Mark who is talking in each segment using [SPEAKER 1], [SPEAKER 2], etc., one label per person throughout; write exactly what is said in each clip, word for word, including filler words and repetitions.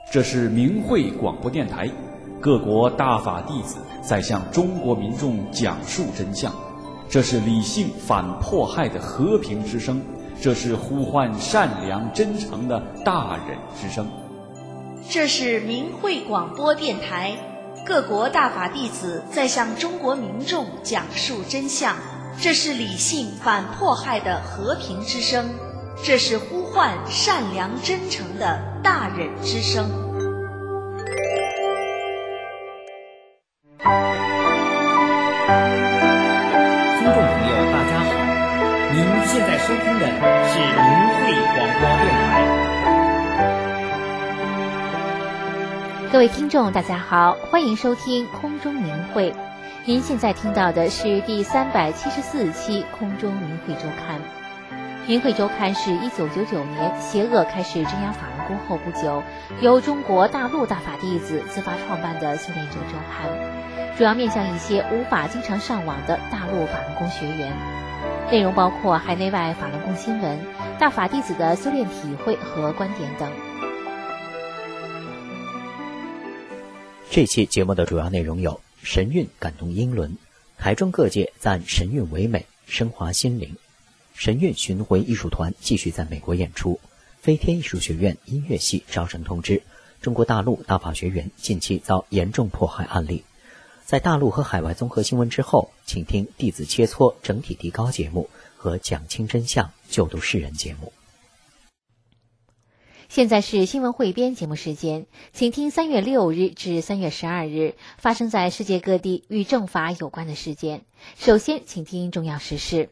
[SPEAKER 1] 这是明慧广播电台，各国大法弟子在向中国民众讲述真相。这是理性反迫害的和平之声，这是呼唤善良真诚的大忍之声。
[SPEAKER 2] 这是明慧广播电台，各国大法弟子在向中国民众讲述真相。这是理性反迫害的和平之声，这是呼唤善良真诚的大忍之声。
[SPEAKER 3] 听众朋友大家好，您现在收听的是明慧广播电
[SPEAKER 4] 台。各位听众大家好，欢迎收听空中明慧。您现在听到的是第三百七十四期空中明慧周刊。明慧周刊是一九九九年邪恶开始镇压法轮功后不久，由中国大陆大法弟子自发创办的修炼者周刊，主要面向一些无法经常上网的大陆法轮功学员，内容包括海内外法轮功新闻、大法弟子的修炼体会和观点等。
[SPEAKER 5] 这期节目的主要内容有：神韵感动英伦，台中各界赞神韵唯美，升华心灵；神韵巡回艺术团继续在美国演出；飞天艺术学院音乐系招生通知，中国大陆大法学员近期遭严重迫害案例。在大陆和海外综合新闻之后，请听弟子切磋整体提高节目和讲清真相救度世人节目。
[SPEAKER 4] 现在是新闻汇编节目时间，请听三月六日至三月十二日发生在世界各地与正法有关的事件。首先，请听重要时事。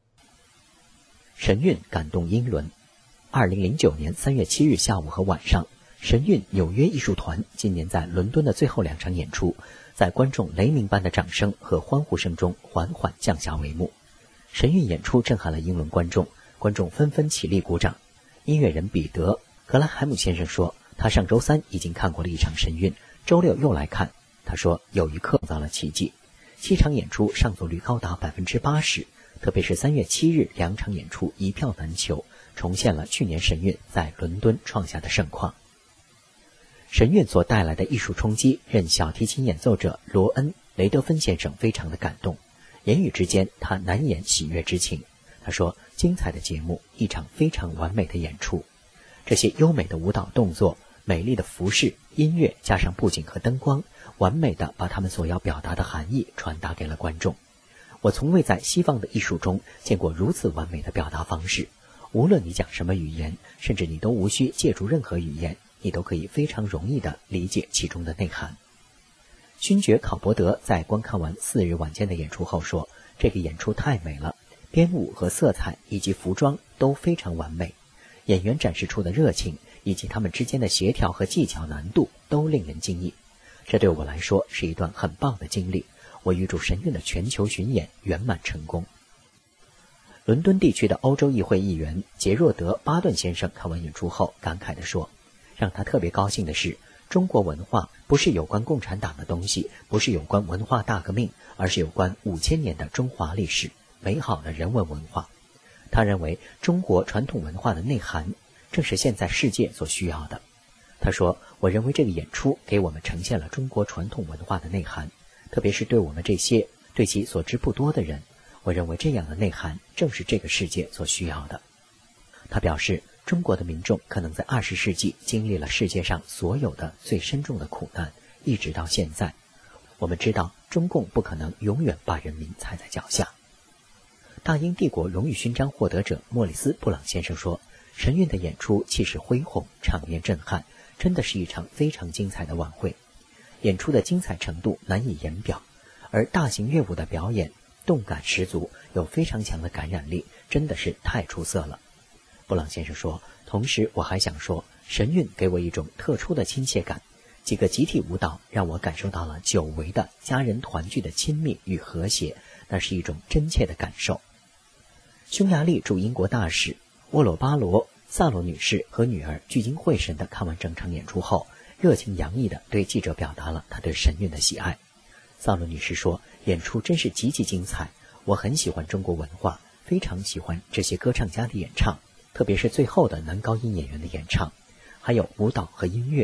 [SPEAKER 5] 神韵感动英伦。二零零九年三月七日下午和晚上，神韵纽约艺术团今年在伦敦的最后两场演出，在观众雷鸣般的掌声和欢呼声中缓缓降下帷幕。神韵演出震撼了英伦观众，观众纷纷起立鼓掌。音乐人彼得格拉海姆先生说，他上周三已经看过了一场神韵，周六又来看。他说，有一刻造了奇迹。七场演出上座率高达百分之八十，特别是三月七日两场演出一票难求，重现了去年神韵在伦敦创下的盛况。神韵所带来的艺术冲击，任小提琴演奏者罗恩·雷德芬先生非常的感动，言语之间他难掩喜悦之情。他说，精彩的节目，一场非常完美的演出。这些优美的舞蹈动作、美丽的服饰、音乐加上布景和灯光，完美地把他们所要表达的含义传达给了观众。我从未在西方的艺术中见过如此完美的表达方式，无论你讲什么语言，甚至你都无需借助任何语言，你都可以非常容易地理解其中的内涵。勋爵考伯德在观看完四日晚间的演出后说，这个演出太美了，编舞和色彩以及服装都非常完美，演员展示出的热情以及他们之间的协调和技巧难度都令人惊异。这对我来说是一段很棒的经历，我预祝神韵的全球巡演圆满成功。伦敦地区的欧洲议会议员杰若德·巴顿先生看完演出后感慨地说，让他特别高兴的是，中国文化不是有关共产党的东西，不是有关文化大革命，而是有关五千年的中华历史，美好的人文文化。他认为中国传统文化的内涵正是现在世界所需要的。他说，我认为这个演出给我们呈现了中国传统文化的内涵，特别是对我们这些对其所知不多的人，我认为这样的内涵正是这个世界所需要的。他表示，中国的民众可能在二十世纪经历了世界上所有的最深重的苦难，一直到现在。我们知道中共不可能永远把人民踩在脚下。大英帝国荣誉勋章获得者莫里斯·布朗先生说，神韵的演出气势恢宏，场面震撼，真的是一场非常精彩的晚会。演出的精彩程度难以言表，而大型乐舞的表演动感十足，有非常强的感染力，真的是太出色了。布朗先生说，同时我还想说，神韵给我一种特殊的亲切感，几个集体舞蹈让我感受到了久违的家人团聚的亲密与和谐，那是一种真切的感受。匈牙利驻英国大使沃罗巴罗·萨罗女士和女儿聚精会神地看完整场演出后，热情洋溢地对记者表达了她对神韵的喜爱。萨罗女士说，演出真是极其精彩，我很喜欢中国文化，非常喜欢这些歌唱家的演唱，特别是最后的男高音演员的演唱，还有舞蹈和音乐，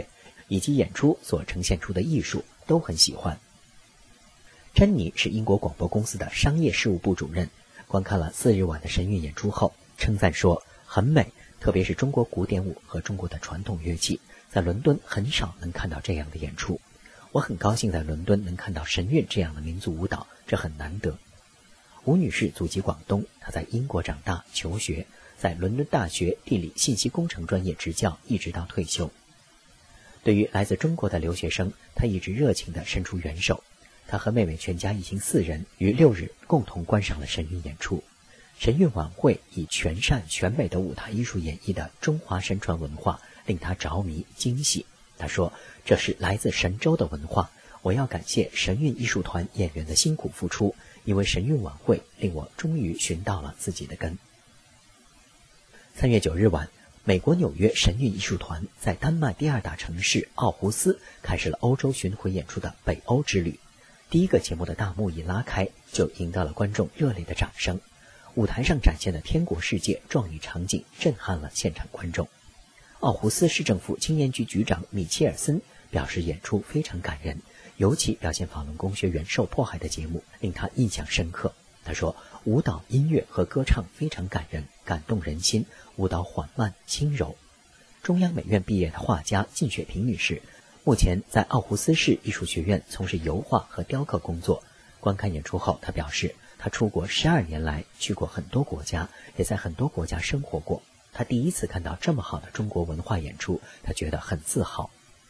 [SPEAKER 5] 以及演出所呈现出的艺术都很喜欢。珍妮是英国广播公司的商业事务部主任，观看了四日晚的神韵演出后，称赞说很美，特别是中国古典舞和中国的传统乐器，在伦敦很少能看到这样的演出。我很高兴在伦敦能看到神韵这样的民族舞蹈，这很难得。吴女士祖籍广东，她在英国长大求学，在伦敦大学地理信息工程专业执教，一直到退休。对于来自中国的留学生，她一直热情地伸出援手。她和妹妹全家一行四人于六日共同观赏了神韵演出。神韵晚会以全善全美的舞台艺术演绎的中华神传文化，令她着迷惊喜。她说，这是来自神州的文化，我要感谢神韵艺术团演员的辛苦付出，因为神韵晚会令我终于寻到了自己的根。三月九日晚，美国纽约神韵艺术团在丹麦第二大城市奥胡斯开始了欧洲巡回演出的北欧之旅。第一个节目的大幕一拉开，就赢得了观众热烈的掌声。舞台上展现的天国世界壮丽场景震撼了现场观众。奥胡斯市政府青年局局长米切尔森表示，演出非常感人，尤其表现法轮功学员受迫害的节目令他印象深刻。他说，舞蹈、音乐和歌唱非常感人，感动人心，舞蹈缓慢轻柔。中央美院毕业的画家靳雪萍女士目前在奥胡斯市艺术学院从事油画和雕刻工作。观看演出后，她表示，她出国十二年来去过很多国家，也在很多国家生活过。她第一次看到这么好的中国文化演出，她觉得很自豪。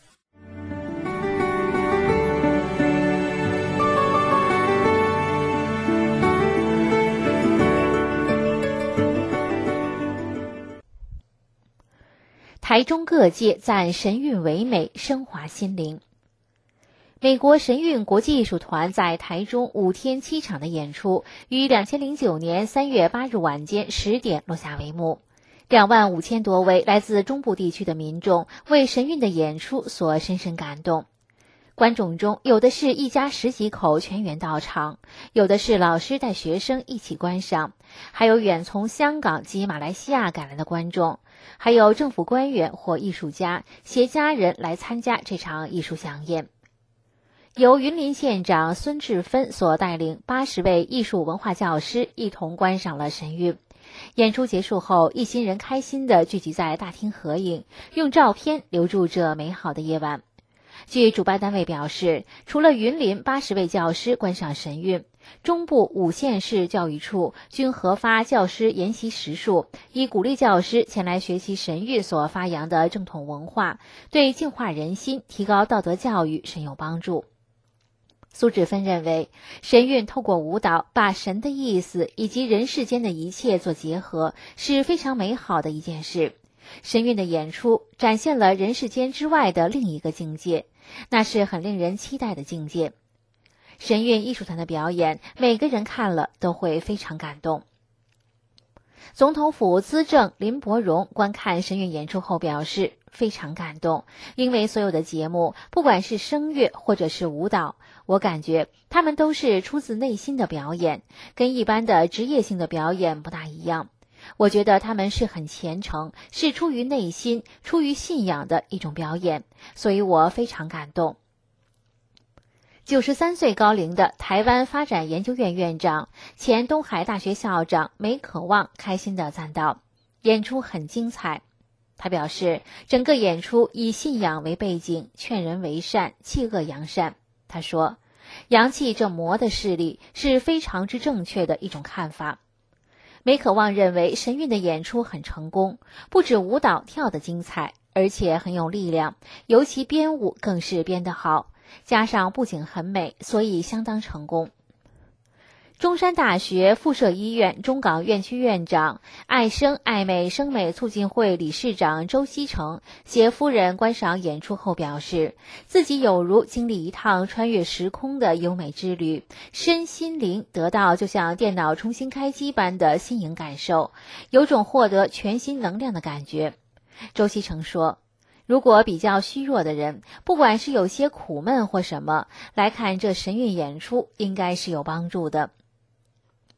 [SPEAKER 4] 台中各界赞神韵唯美，升华心灵。美国神韵国际艺术团在台中五天七场的演出，于两千零九年三月八日晚间十点落下帷幕。两万五千多位来自中部地区的民众为神韵的演出所深深感动。观众中有的是一家十几口全员到场，有的是老师带学生一起观赏，还有远从香港及马来西亚赶来的观众，还有政府官员或艺术家携家人来参加这场艺术飨宴。由云林县长孙志芬所带领八十位艺术文化教师一同观赏了神韵。演出结束后，一行人开心地聚集在大厅合影，用照片留住这美好的夜晚。据主办单位表示，除了云林八十位教师观赏神韵，中部五县市教育处均核发教师研习时数，以鼓励教师前来学习神韵所发扬的正统文化，对净化人心、提高道德教育深有帮助。苏志芬认为，神韵透过舞蹈把神的意思以及人世间的一切做结合，是非常美好的一件事。神韵的演出展现了人世间之外的另一个境界，那是很令人期待的境界。神韵艺术团的表演，每个人看了都会非常感动。总统府资政林伯荣观看神韵演出后表示，非常感动，因为所有的节目，不管是声乐或者是舞蹈，我感觉他们都是出自内心的表演，跟一般的职业性的表演不大一样。我觉得他们是很虔诚，是出于内心、出于信仰的一种表演，所以我非常感动。九十三岁高龄的台湾发展研究院院长、前东海大学校长梅可望开心地赞道，演出很精彩。他表示，整个演出以信仰为背景，劝人为善，弃恶扬善。他说，扬弃这魔的势力是非常之正确的一种看法。梅可望认为神韵的演出很成功，不止舞蹈跳得精彩，而且很有力量，尤其编舞更是编得好，加上布景很美，所以相当成功。中山大学附设医院中港院区院长、爱生爱美生美促进会理事长周锡成携夫人观赏演出后表示，自己有如经历一趟穿越时空的优美之旅，身心灵得到就像电脑重新开机般的新颖感受，有种获得全新能量的感觉。周锡成说，如果比较虚弱的人，不管是有些苦闷或什么，来看这神韵演出应该是有帮助的。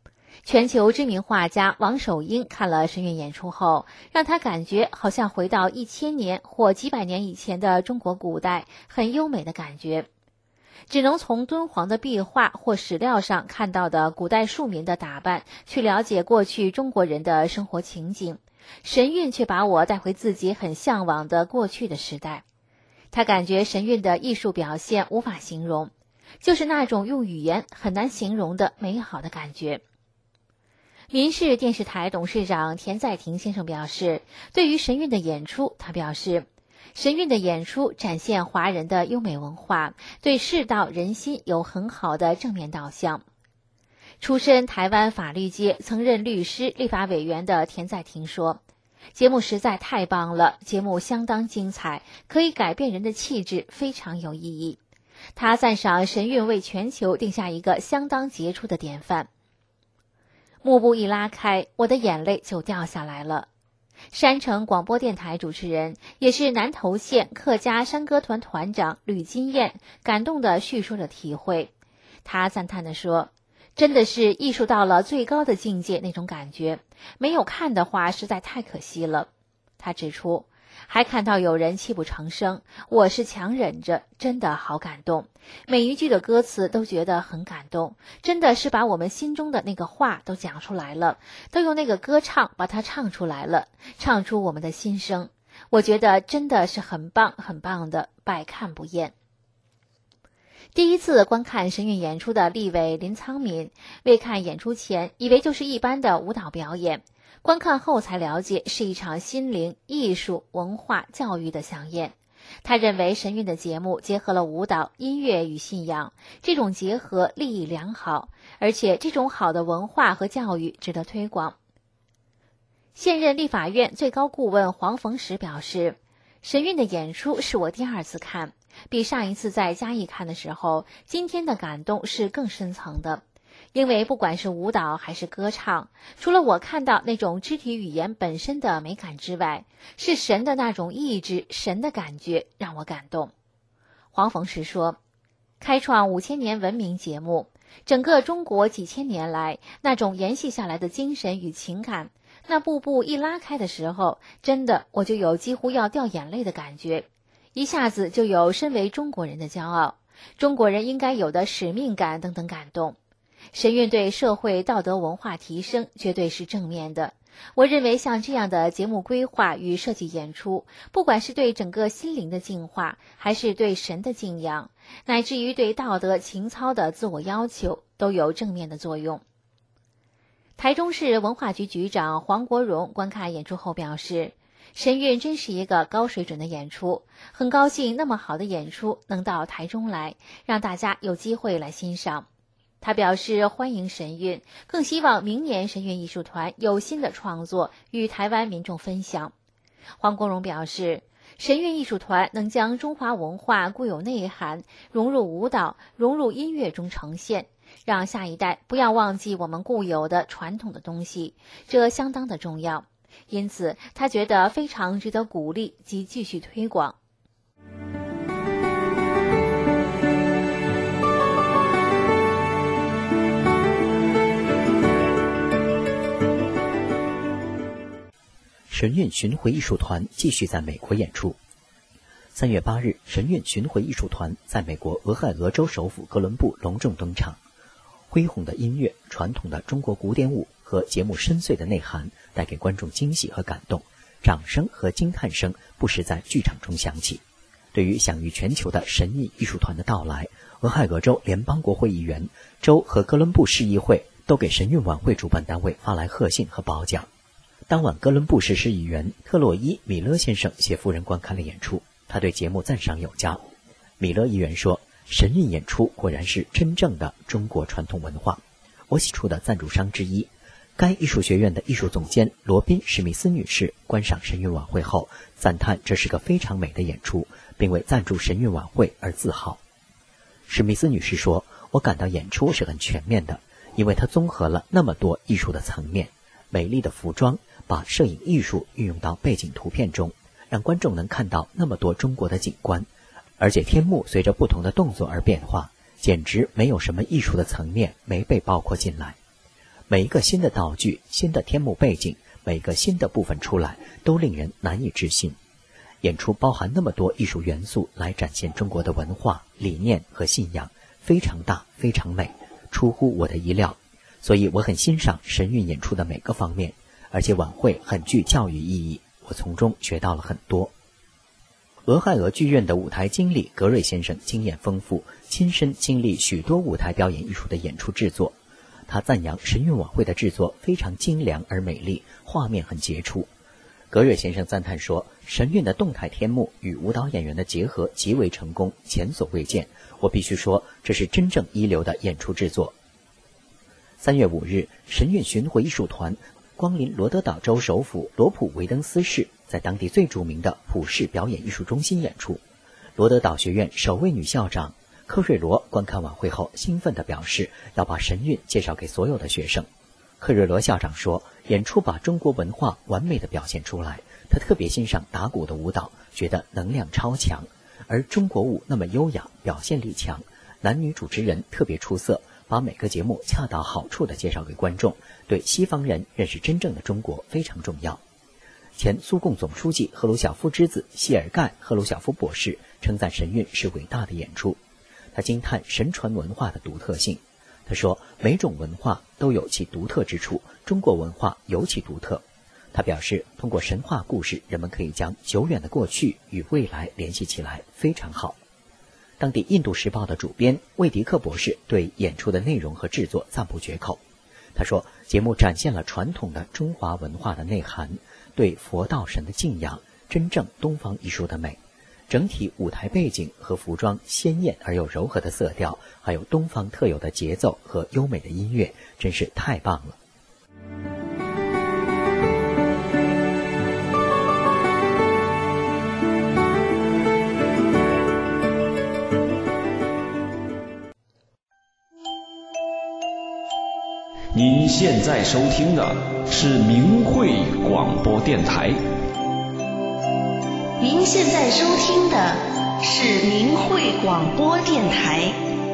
[SPEAKER 4] 全球知名画家王守英看了神韵演出后，让他感觉好像回到一千年或几百年以前的中国古代，很优美的感觉。只能从敦煌的壁画或史料上看到的古代庶民的打扮，去了解过去中国人的生活情景。神韵却把我带回自己很向往的过去的时代。他感觉神韵的艺术表现无法形容，就是那种用语言很难形容的美好的感觉。民视电视台董事长田在廷先生表示，对于神韵的演出，他表示，神韵的演出展现华人的优美文化，对世道人心有很好的正面导向。出身台湾法律界，曾任律师、立法委员的田在廷说，节目实在太棒了，节目相当精彩，可以改变人的气质，非常有意义。他赞赏神韵为全球定下一个相当杰出的典范。幕布一拉开，我的眼泪就掉下来了。山城广播电台主持人，也是南投县客家山歌团团长吕金燕感动地叙说了体会。他赞叹地说，真的是艺术到了最高的境界那种感觉，没有看的话实在太可惜了。他指出，还看到有人泣不成声，我是强忍着，真的好感动。每一句的歌词都觉得很感动，真的是把我们心中的那个话都讲出来了，都用那个歌唱把它唱出来了，唱出我们的心声。我觉得真的是很棒很棒的，百看不厌。第一次观看神韵演出的立委林苍敏，未看演出前以为就是一般的舞蹈表演，观看后才了解是一场心灵、艺术、文化、教育的飨宴。他认为神韵的节目结合了舞蹈、音乐与信仰，这种结合利益良好，而且这种好的文化和教育值得推广。现任立法院最高顾问黄逢时表示，神韵的演出是我第二次看，比上一次在嘉义看的时候，今天的感动是更深层的。因为不管是舞蹈还是歌唱，除了我看到那种肢体语言本身的美感之外，是神的那种意志、神的感觉让我感动。黄逢时说，开创五千年文明节目，整个中国几千年来那种延续下来的精神与情感，那步步一拉开的时候，真的我就有几乎要掉眼泪的感觉，一下子就有身为中国人的骄傲，中国人应该有的使命感等等感动。神韵对社会道德文化提升绝对是正面的。我认为像这样的节目规划与设计演出，不管是对整个心灵的净化，还是对神的敬仰，乃至于对道德情操的自我要求，都有正面的作用。台中市文化局局长黄国荣观看演出后表示，神韵真是一个高水准的演出，很高兴那么好的演出能到台中来，让大家有机会来欣赏。他表示欢迎神韵，更希望明年神韵艺术团有新的创作与台湾民众分享。黄国荣表示，神韵艺术团能将中华文化固有内涵融入舞蹈、融入音乐中呈现，让下一代不要忘记我们固有的传统的东西，这相当的重要。因此，他觉得非常值得鼓励及继续推广。
[SPEAKER 5] 神韵巡回艺术团继续在美国演出。三月八日，神韵巡回艺术团在美国俄亥俄州首府哥伦布隆重登场。恢宏的音乐、传统的中国古典舞和节目深邃的内涵，带给观众惊喜和感动，掌声和惊叹声不时在剧场中响起。对于享誉全球的神韵艺术团的到来，俄亥俄州联邦国会议员、州和哥伦布市议会都给神韵晚会主办单位发来贺信和褒奖。当晚，哥伦布市市议员特洛伊·米勒先生携夫人观看了演出，他对节目赞赏有加。米勒议员说，神韵演出果然是真正的中国传统文化。我喜出的赞助商之一，该艺术学院的艺术总监罗宾·史密斯女士观赏神韵晚会后，赞叹这是个非常美的演出，并为赞助神韵晚会而自豪。史密斯女士说，我感到演出是很全面的，因为它综合了那么多艺术的层面，美丽的服装把摄影艺术运用到背景图片中，让观众能看到那么多中国的景观，而且天幕随着不同的动作而变化，简直没有什么艺术的层面没被包括进来。 每一个新的道具、新的天幕背景、每一个新的部分出来，都令人难以置信。演出包含那么多艺术元素来展现中国的文化、理念和信仰，非常大，非常美，出乎我的意料。所以我很欣赏神韵演出的每个方面，而且晚会很具教育意义，我从中学到了很多。俄亥俄剧院的舞台经理格瑞先生经验丰富，亲身经历许多舞台表演艺术的演出制作。他赞扬神韵晚会的制作非常精良而美丽，画面很杰出。格瑞先生赞叹说，神韵的动态天幕与舞蹈演员的结合极为成功，前所未见。我必须说，这是真正一流的演出制作。三月五日，神韵巡回艺术团光临罗德岛州首府罗普维登斯市，在当地最著名的普世表演艺术中心演出。罗德岛学院首位女校长科瑞罗观看晚会后，兴奋地表示要把神韵介绍给所有的学生。克瑞罗校长说，演出把中国文化完美地表现出来，他特别欣赏打鼓的舞蹈，觉得能量超强，而中国舞那么优雅，表现力强，男女主持人特别出色，把每个节目恰到好处地介绍给观众，对西方人认识真正的中国非常重要。前苏共总书记赫鲁晓夫之子谢尔盖·赫鲁晓夫博士称赞神韵是伟大的演出，他惊叹神传文化的独特性。他说，每种文化都有其独特之处，中国文化尤其独特。他表示，通过神话故事，人们可以将久远的过去与未来联系起来，非常好。当地《印度时报》的主编魏迪克博士对演出的内容和制作赞不绝口。他说，节目展现了传统的中华文化的内涵，对佛道神的敬仰，真正东方艺术的美。整体舞台背景和服装鲜艳而又柔和的色调，还有东方特有的节奏和优美的音乐，真是太棒了。
[SPEAKER 1] 您现在收听的是明慧广播电台。
[SPEAKER 2] 您现在收听的是明慧广播电台。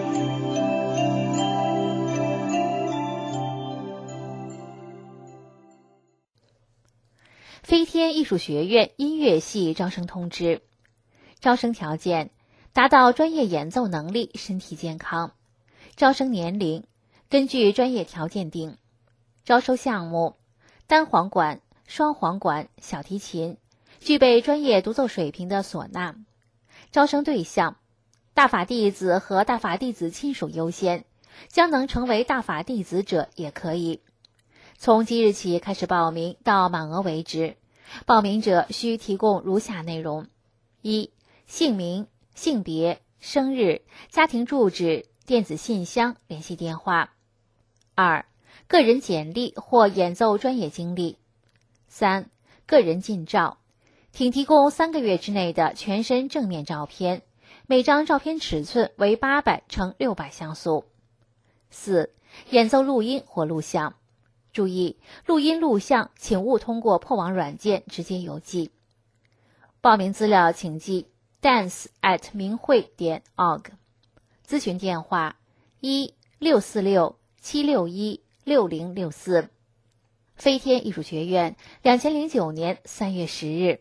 [SPEAKER 4] 飞天艺术学院音乐系招生通知：招生条件：达到专业演奏能力，身体健康。招生年龄根据专业条件定。招收项目：单簧管、双簧管、小提琴，具备专业独奏水平的唢呐。招生对象：大法弟子和大法弟子亲属优先，将能成为大法弟子者也可以。从即日起开始报名，到满额为止。报名者需提供如下内容：一、姓名、性别、生日、家庭住址、电子信箱、联系电话；二、个人简历或演奏专业经历；三、个人近照，请提供三个月之内的全身正面照片，每张照片尺寸为八百乘六百像素；四、演奏录音或录像。注意，录音录像请勿通过破网软件直接邮寄。报名资料请寄 dance at 明慧点 org， 咨询电话一六四六七六一六零六四。飞天艺术学院，两千零九年三月十日。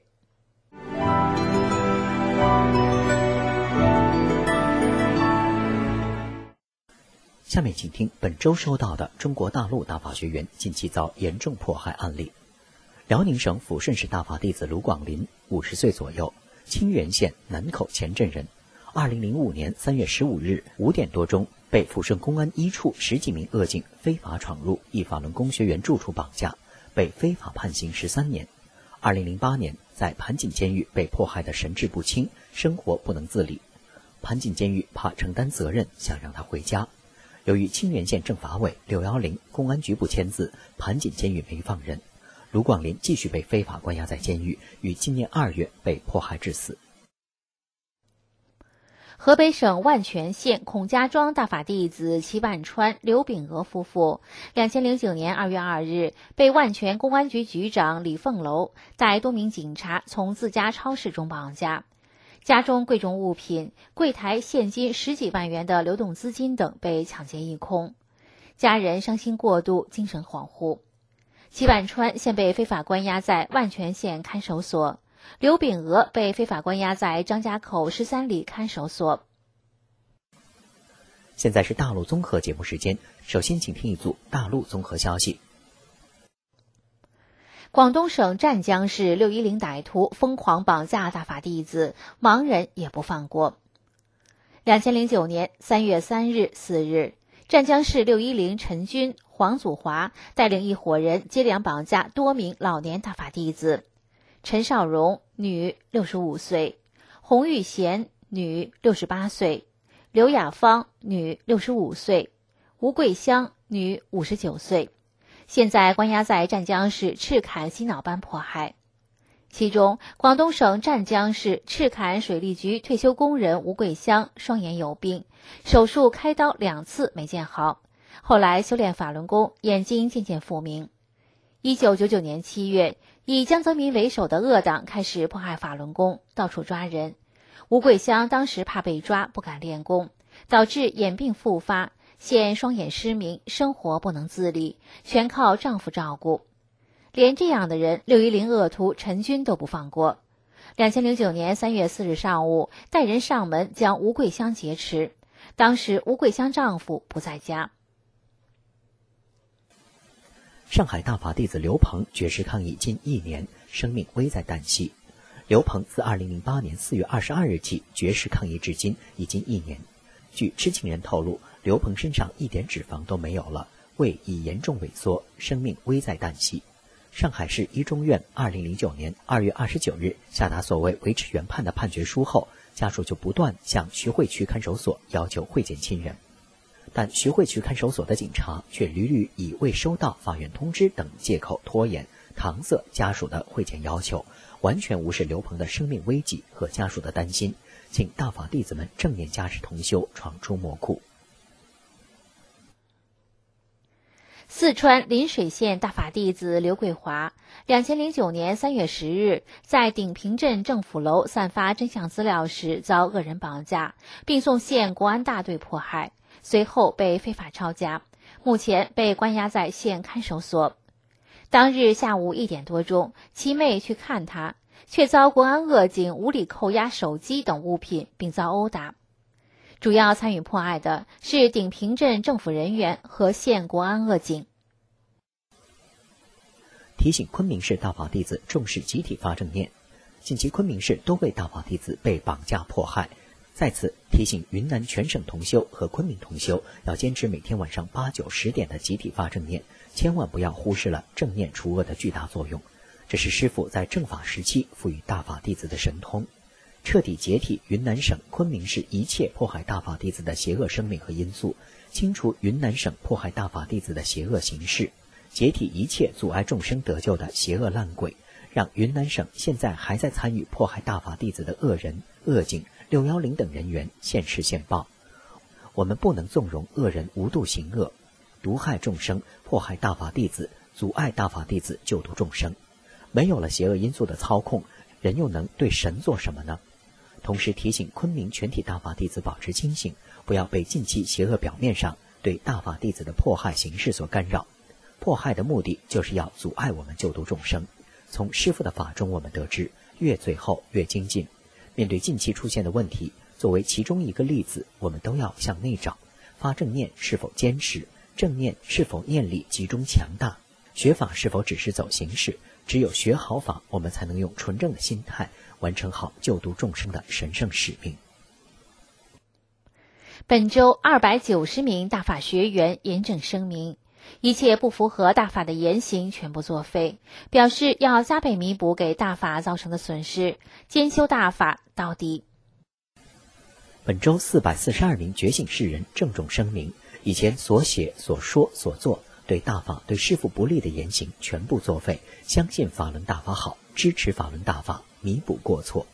[SPEAKER 5] 下面请听本周收到的中国大陆大法学院近期遭严重迫害案例。辽宁省抚顺市大法弟子卢广林，五十岁左右，清源县南口前镇人。二零零五年三月十五日五点多钟，被抚顺公安一处十几名恶警非法闯入一法轮功学员住处绑架，被非法判刑十三年。二零零八年在盘锦监狱被迫害的神志不清，生活不能自理。盘锦监狱怕承担责任，想让他回家。由于清源县政法委、六一零公安局不签字，盘锦监狱没放人。卢广林继续被非法关押在监狱，于今年二月被迫害致死。
[SPEAKER 4] 河北省万全县孔家庄大法弟子齐万川、刘炳娥夫妇，两千零九年二月二日被万全公安局局长李凤楼带多名警察从自家超市中绑架。家中贵重物品、柜台现金十几万元的流动资金等被抢劫一空。 家人伤心过度，精神恍惚。齐婉川现被非法关押在万全县看守所，刘秉娥被非法关押在张家口十三里看守所。
[SPEAKER 5] 现在是大陆综合节目时间，首先请听一组大陆综合消息。
[SPEAKER 4] 广东省湛江市六一零歹徒疯狂绑架大法弟子，盲人也不放过。二零零九年三月三日、四日，湛江市六一零陈军、黄祖华带领一伙人接连绑架多名老年大法弟子：陈少荣，女，六十五岁；洪玉贤，女，六十八岁；刘雅芳，女，六十五岁；吴桂香，女，五十九岁。现在关押在湛江市赤坎洗脑班迫害。其中，广东省湛江市赤坎水利局退休工人吴桂香双眼有病，手术开刀两次没见好，后来修炼法轮功，眼睛渐渐复明。一九九九年七月，以江泽民为首的恶党开始迫害法轮功，到处抓人。吴桂香当时怕被抓，不敢练功，导致眼病复发，现双眼失明，生活不能自理，全靠丈夫照顾。连这样的人，六一零恶徒陈军都不放过。二零零九年三月四日上午，带人上门将吴桂香劫持，当时吴桂香丈夫不在家。
[SPEAKER 5] 上海大法弟子刘鹏绝食抗议近一年，生命危在旦夕。刘鹏自二零零八年四月二十二日起绝食抗议至今已经一年。据知情人透露，刘鹏身上一点脂肪都没有了，胃已严重萎缩，生命危在旦夕。上海市一中院二零零九年二月二十九日下达所谓维持原判的判决书后，家属就不断向徐汇区看守所要求会见亲人，但徐汇区看守所的警察却屡屡以未收到法院通知等借口拖延，搪塞家属的会见要求，完全无视刘鹏的生命危急和家属的担心，请大法弟子们正念加持同修，闯出魔窟。
[SPEAKER 4] 四川邻水县大法弟子刘桂华，二零零九年三月十日在鼎平镇政府楼散发真相资料时遭恶人绑架，并送县国安大队迫害，随后被非法抄家，目前被关押在县看守所。当日下午一点多钟，其妹去看他，却遭国安恶警无理扣押手机等物品，并遭殴打。主要参与迫害的是鼎平镇政府人员和县国安恶警。
[SPEAKER 5] 提醒昆明市大法弟子重视集体发正念。近期昆明市多位大法弟子被绑架迫害，再次提醒云南全省同修和昆明同修要坚持每天晚上八九十点的集体发正念，千万不要忽视了正念除恶的巨大作用。这是师父在正法时期赋予大法弟子的神通，彻底解体云南省昆明市一切迫害大法弟子的邪恶生命和因素，清除云南省迫害大法弟子的邪恶形式，解体一切阻碍众生得救的邪恶烂鬼，让云南省现在还在参与迫害大法弟子的恶人、恶警、六一零等人员现世现报。我们不能纵容恶人无度行恶，毒害众生，迫害大法弟子，阻碍大法弟子救度众生。没有了邪恶因素的操控，人又能对神做什么呢？同时提醒昆明全体大法弟子保持清醒，不要被近期邪恶表面上对大法弟子的迫害形式所干扰。迫害的目的就是要阻碍我们救度众生。从师父的法中我们得知，越最后越精进。面对近期出现的问题，作为其中一个例子，我们都要向内找，发正念是否坚持，正念是否念力集中强大，学法是否只是走形式。只有学好法，我们才能用纯正的心态完成好救度众生的神圣使命。
[SPEAKER 4] 本周二百九十名大法学员严正声明，一切不符合大法的言行全部作废，表示要加倍弥补给大法造成的损失，兼修大法到底。
[SPEAKER 5] 本周四百四十二名觉醒世人郑重声明，以前所写、所说、所做对大法、对师父不利的言行全部作废，相信法轮大法好，支持法轮大法，弥补过错。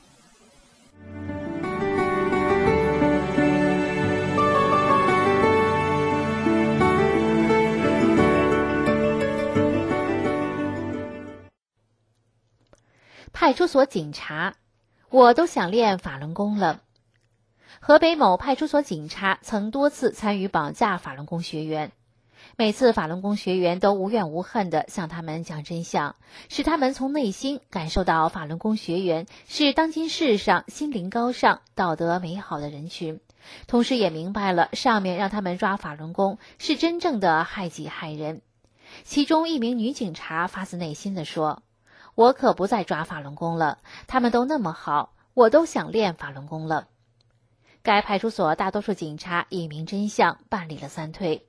[SPEAKER 4] 派出所警察，我都想练法轮功了。河北某派出所警察曾多次参与绑架法轮功学员。 每次法轮功学员都无怨无恨地向他们讲真相，使他们从内心感受到法轮功学员是当今世上心灵高尚、道德美好的人群，同时也明白了上面让他们抓法轮功是真正的害己害人。其中一名女警察发自内心地说：“我可不再抓法轮功了，他们都那么好，我都想练法轮功了。”该派出所大多数警察一明真相，办理了三退。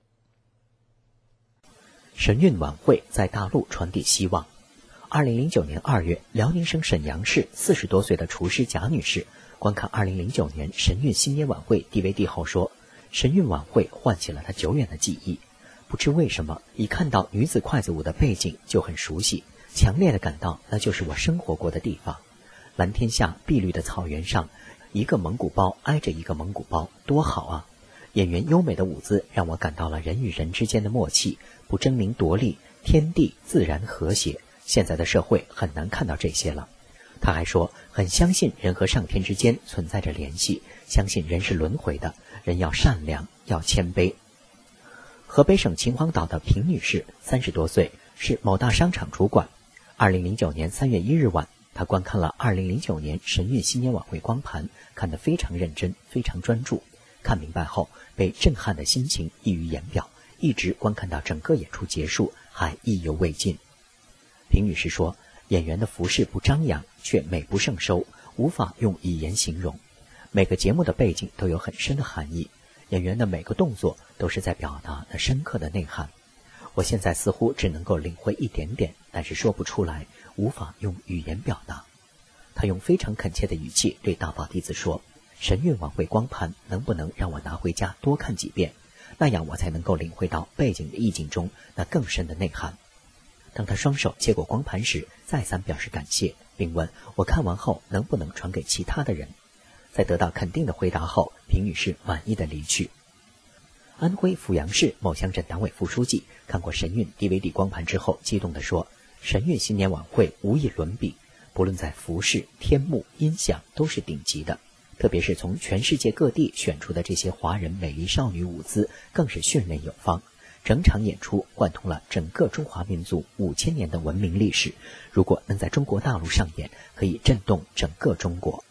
[SPEAKER 5] 神韵晚会在大陆传递希望。二零零九年二月，辽宁省沈阳市四十多岁的厨师贾女士观看二零零九年神韵新年晚会 D V D 后说，神韵晚会唤起了她久远的记忆。不知为什么，一看到女子筷子舞的背景就很熟悉，强烈的感到那就是我生活过的地方。蓝天下碧绿的草原上，一个蒙古包挨着一个蒙古包，多好啊！演员优美的舞姿让我感到了人与人之间的默契，不争名夺利，天地自然和谐。现在的社会很难看到这些了。他还说，很相信人和上天之间存在着联系，相信人是轮回的，人要善良，要谦卑。河北省秦皇岛的平女士，三十多岁，是某大商场主管。二零零九年三月一日晚，她观看了二零零九年神韵新年晚会光盘，看得非常认真，非常专注。看明白后，被震撼的心情溢于言表，一直观看到整个演出结束，还意犹未尽。平女士说，演员的服饰不张扬，却美不胜收，无法用语言形容。每个节目的背景都有很深的含义，演员的每个动作都是在表达那深刻的内涵。我现在似乎只能够领会一点点，但是说不出来，无法用语言表达。他用非常恳切的语气对大宝弟子说，神韵晚会光盘能不能让我拿回家多看几遍，那样我才能够领会到背景的意境中那更深的内涵。当他双手接过光盘时，再三表示感谢，并问我看完后能不能传给其他的人。在得到肯定的回答后，平女士满意的离去。安徽阜阳市某乡镇党委副书记看过神韵 D V D 光盘之后，激动地说，神韵新年晚会无以伦比，不论在服饰、天幕、音响都是顶级的，特别是从全世界各地选出的这些华人美丽少女舞姿更是训练有方。整场演出贯通了整个中华民族五千年的文明历史，如果能在中国大陆上演，可以震动整个中国。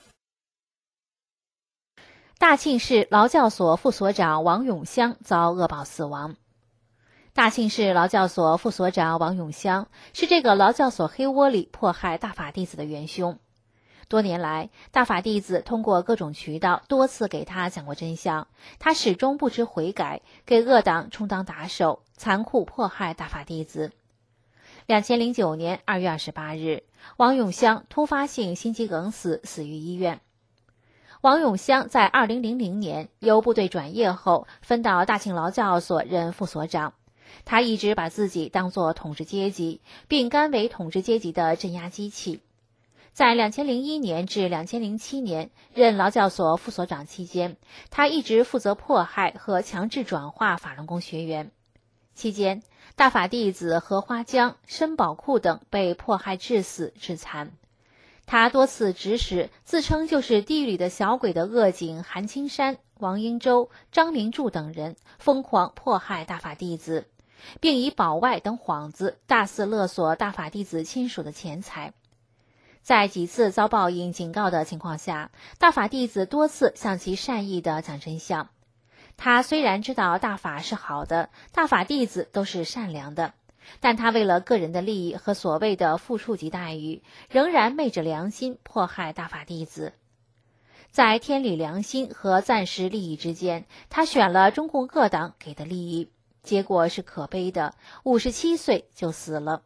[SPEAKER 4] 大庆市劳教所副所长王永香遭恶报死亡。大庆市劳教所副所长王永香是这个劳教所黑窝里迫害大法弟子的元凶。多年来，大法弟子通过各种渠道多次给他讲过真相，他始终不知悔改，给恶党充当打手，残酷迫害大法弟子。两千零九年二月二十八日，王永香突发性心肌梗死，死于医院。王永香在二零零零年由部队转业后，分到大庆劳教所任副所长。他一直把自己当作统治阶级，并甘为统治阶级的镇压机器。在两千零一年至两千零七年任劳教所副所长期间，他一直负责迫害和强制转化法轮功学员。期间，大法弟子何花江、申宝库等被迫害致死致残。他多次指使自称就是地狱里的小鬼的恶警韩青山、王英洲、张明柱等人，疯狂迫害大法弟子，并以保外等幌子大肆勒索大法弟子亲属的钱财。在几次遭报应警告的情况下，大法弟子多次向其善意地讲真相。他虽然知道大法是好的，大法弟子都是善良的，但他为了个人的利益和所谓的副处级待遇，仍然昧着良心迫害大法弟子。在天理良心和暂时利益之间，他选了中共各党给的利益，结果是可悲的，五十七岁就死了。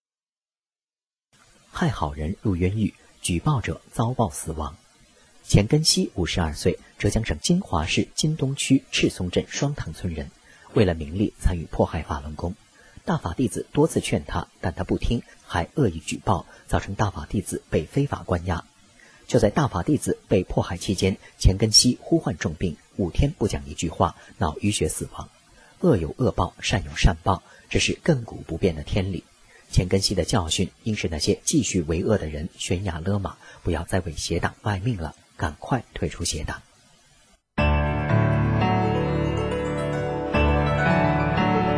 [SPEAKER 5] 害好人入冤狱，举报者遭报死亡。钱根熙五十二岁，浙江省金华市金东区赤松镇双塘村人，为了名利参与迫害法轮功。大法弟子多次劝他，但他不听，还恶意举报，造成大法弟子被非法关押。就在大法弟子被迫害期间，钱根熙忽患重病，五天不讲一句话，脑淤血死亡。恶有恶报，善有善报，这是亘古不变的天理。钱根熙的教训应是那些继续为恶的人悬崖勒马，不要再为邪党卖命了，赶快退出邪党。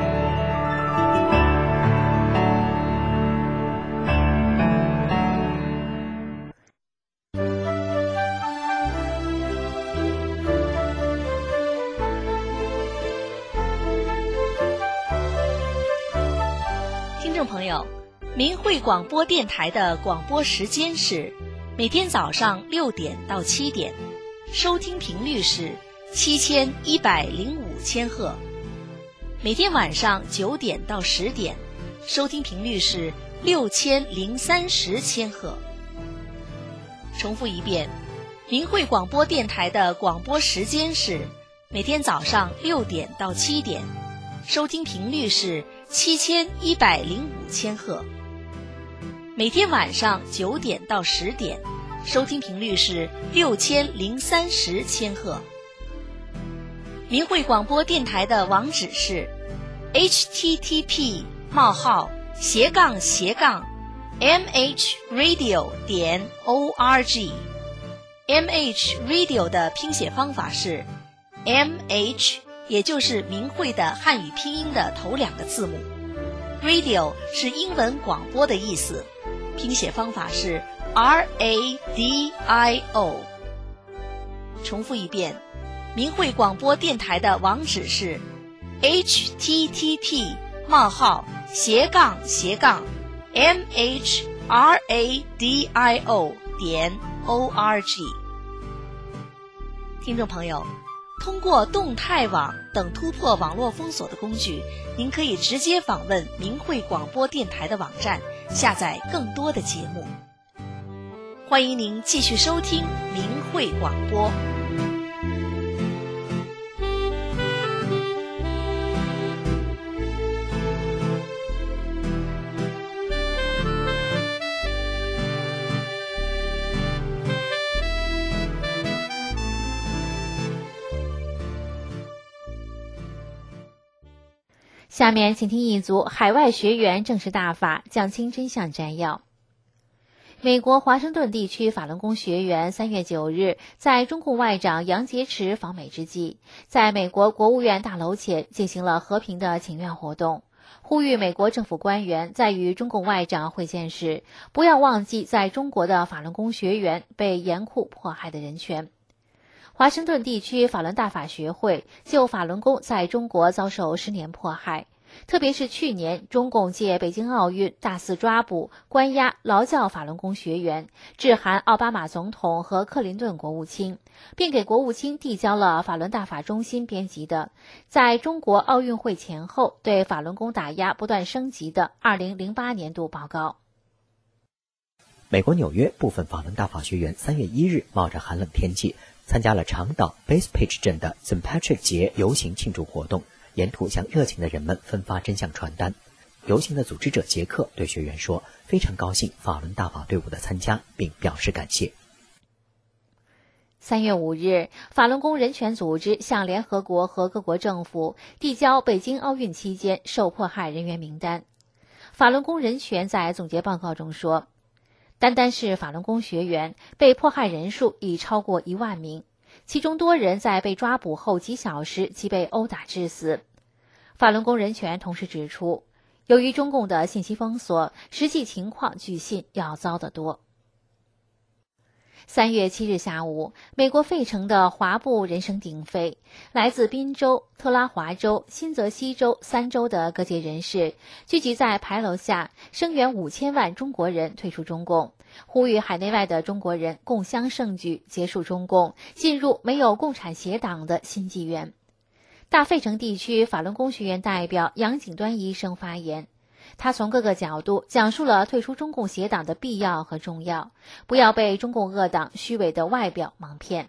[SPEAKER 2] 明慧广播电台的广播时间是每天早上六点到七点，收听频率是七千一百零五千赫；每天晚上九点到十点，收听频率是六千零三十千赫。重复一遍，明慧广播电台的广播时间是每天早上六点到七点，收听频率是七千一百零五千赫；每天晚上九点到十点，收听频率是六千零三十千赫。明慧广播电台的网址是 h t t p 冒号斜杠斜杠 m h radio 点 o r g。 M H Radio 的拼写方法是 M H， 也就是明慧的汉语拼音的头两个字母。Radio 是英文广播的意思，拼写方法是 R A D I O。 重复一遍，明慧广播电台的网址是 H T T P 冒号斜杠斜杠 M H R A D I O 点 O R G。 听众朋友，通过动态网等突破网络封锁的工具，您可以直接访问明慧广播电台的网站，下载更多的节目。欢迎您继续收听明慧广播。
[SPEAKER 4] 下面请听一组海外学员正式大法讲清真相摘要。美国华盛顿地区法轮功学员三月九日在中共外长杨洁篪访美之际，在美国国务院大楼前进行了和平的请愿活动，呼吁美国政府官员在与中共外长会见时，不要忘记在中国的法轮功学员被严酷迫害的人权。华盛顿地区法轮大法学会就法轮功在中国遭受十年迫害，特别是去年中共借北京奥运大肆抓捕、关押、劳教法轮功学员，致函奥巴马总统和克林顿国务卿，并给国务卿递交了法轮大法中心编辑的在中国奥运会前后对法轮功打压不断升级的二零零八年度报告。
[SPEAKER 5] 美国纽约部分法轮大法学员三月一日冒着寒冷天气参加了长岛 Bethpage 镇的 Saint Patrick 节游行庆祝活动，沿途向热情的人们分发真相传单。游行的组织者杰克对学员说，非常高兴法轮大法队伍的参加，并表示感谢。
[SPEAKER 4] 三月五日，法轮功人权组织向联合国和各国政府递交北京奥运期间受迫害人员名单。法轮功人权在总结报告中说，单单是法轮功学员被迫害人数已超过一万名，其中多人在被抓捕后几小时即被殴打致死。法轮功人权同时指出，由于中共的信息封锁，实际情况据信要糟得多。三月七日下午，美国费城的华埠人声鼎沸，来自宾州、特拉华州、新泽西州三州的各界人士聚集在牌楼下，声援五千万中国人退出中共，呼吁海内外的中国人共襄盛举，结束中共，进入没有共产协党的新纪元。大费城地区法轮功学院代表杨景端医生发言，他从各个角度讲述了退出中共协党的必要和重要，不要被中共恶党虚伪的外表蒙骗。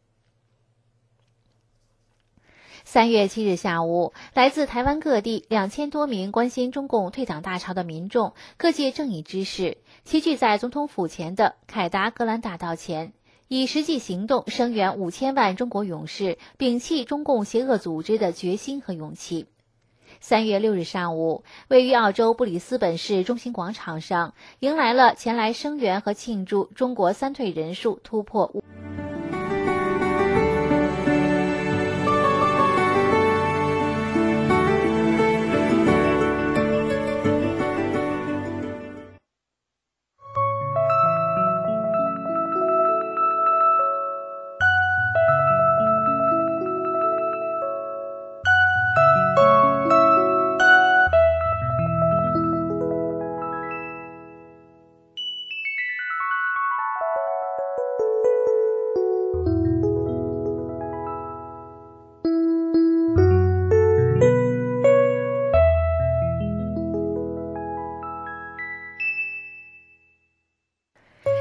[SPEAKER 4] 三月七日下午，来自台湾各地两千多名关心中共退党大潮的民众、各界正义之士，齐聚在总统府前的凯达格兰大道前，以实际行动声援五千万中国勇士摒弃中共邪恶组织的决心和勇气。三月六日上午，位于澳洲布里斯本市中心广场上，迎来了前来声援和庆祝中国三退人数突破五。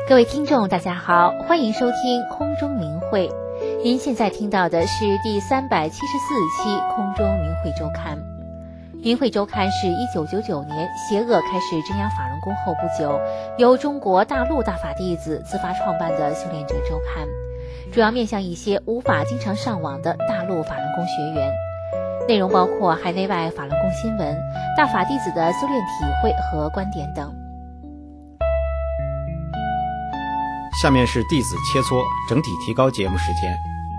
[SPEAKER 4] 各位听众大家好，欢迎收听空中明慧。您现在听到的是第三百七十四期空中明慧周刊。明慧周刊是一九九九年邪恶开始镇压法轮功后不久，由中国大陆大法弟子自发创办的修炼者周刊，主要面向一些无法经常上网的大陆法轮功学员。内容包括海内外法轮功新闻、大法弟子的修炼体会和观点等。
[SPEAKER 6] 下面是弟子切磋整体提高节目时间。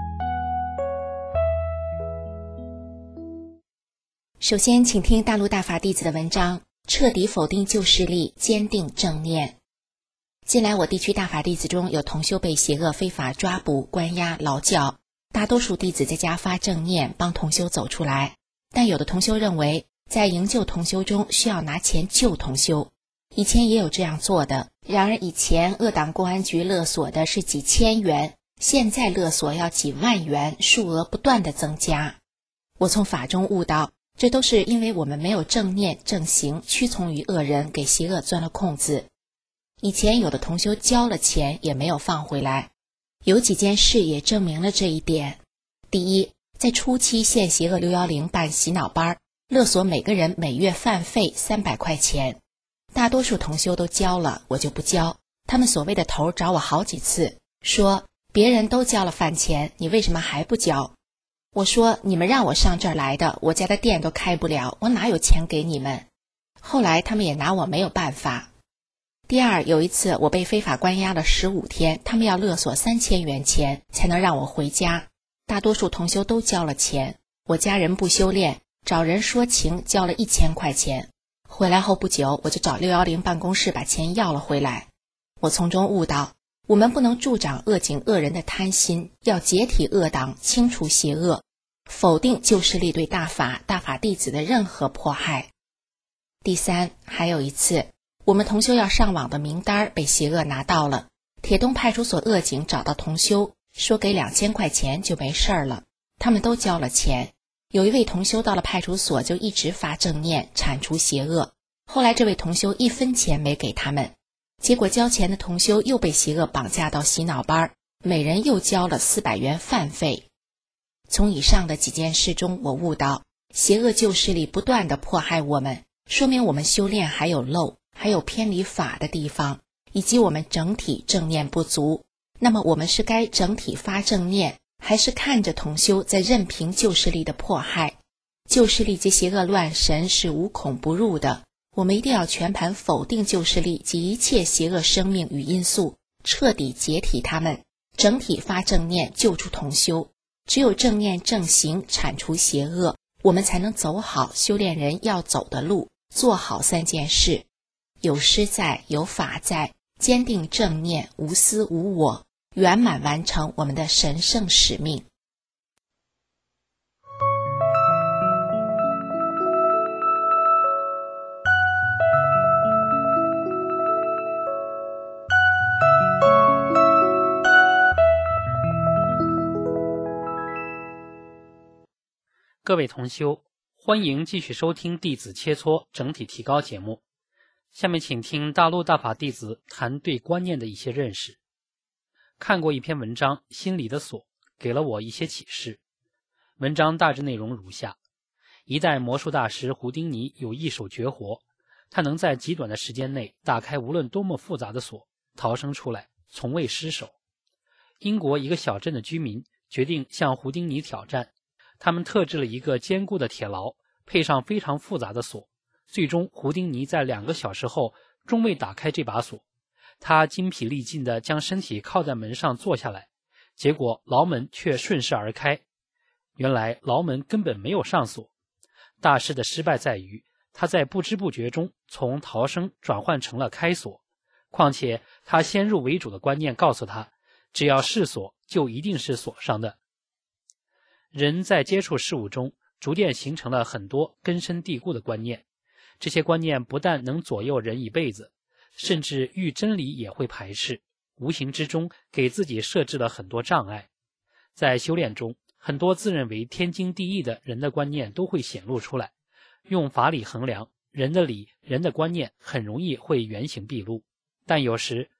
[SPEAKER 7] 首先请听大陆大法弟子的文章，彻底否定旧势力，坚定正念。近来我地区大法弟子中有同修被邪恶非法抓捕、关押、劳教，大多数弟子在家发正念，帮同修走出来。但有的同修认为，在营救同修中需要拿钱救同修。以前也有这样做的，然而以前恶党公安局勒索的是几千元，现在勒索要几万元，数额不断的增加。我从法中悟到，这都是因为我们没有正念正行，屈从于恶人，给邪恶钻了空子。以前有的同修交了钱也没有放回来，有几件事也证明了这一点。第一，在初期现邪恶六一零办洗脑班，勒索每个人每月饭费三百块钱，大多数同修都交了，我就不交。他们所谓的头找我好几次，说别人都交了饭钱，你为什么还不交？我说你们让我上这儿来的，我家的店都开不了，我哪有钱给你们？后来他们也拿我没有办法。第二，有一次我被非法关押了十五天，他们要勒索三千元钱才能让我回家。大多数同修都交了钱，我家人不修炼，找人说情交了一千块钱。回来后不久，我就找六一零办公室把钱要了回来。我从中悟到，我们不能助长恶警恶人的贪心，要解体恶党，清除邪恶，否定旧势力对大法、大法弟子的任何迫害。第三，还有一次，我们同修要上网的名单被邪恶拿到了，铁东派出所恶警找到同修，说给两千块钱就没事了，他们都交了钱。有一位同修到了派出所就一直发正念，铲除邪恶。后来这位同修一分钱没给他们，结果交钱的同修又被邪恶绑架到洗脑班，每人又交了四百元饭费。从以上的几件事中，我悟到邪恶旧势力不断地迫害我们，说明我们修炼还有漏，还有偏离法的地方，以及我们整体正念不足。那么我们是该整体发正念，还是看着同修在任凭旧势力的迫害？旧势力及邪恶乱神是无孔不入的，我们一定要全盘否定旧势力及一切邪恶生命与因素，彻底解体他们，整体发正念，救出同修。只有正念正行，铲除邪恶，我们才能走好修炼人要走的路，做好三件事：有师在，有法在，坚定正念，无私无我，圆满完成我们的神圣使命。
[SPEAKER 8] 各位同修，欢迎继续收听弟子切磋整体提高节目。下面请听大陆大法弟子谈对观念的一些认识。看过一篇文章《心里的锁》，给了我一些启示。文章大致内容如下：一代魔术大师胡丁尼有一手绝活，他能在极短的时间内打开无论多么复杂的锁，逃生出来，从未失手。英国一个小镇的居民决定向胡丁尼挑战，他们特制了一个坚固的铁牢，配上非常复杂的锁。最终胡丁尼在两个小时后终未打开这把锁，他精疲力尽地将身体靠在门上坐下来，结果牢门却顺势而开。原来牢门根本没有上锁。大师的失败在于他在不知不觉中从逃生转换成了开锁，况且他先入为主的观念告诉他，只要是锁就一定是锁上的。人在接触事物中逐渐形成了很多根深蒂固的观念，这些观念不但能左右人一辈子，甚至遇真理也会排斥，无形之中给自己设置了很多障碍。在修炼中，很多自认为天经地义的人的观念都会显露出来，用法理衡量人的理、人的观念很容易会原形毕露。但有时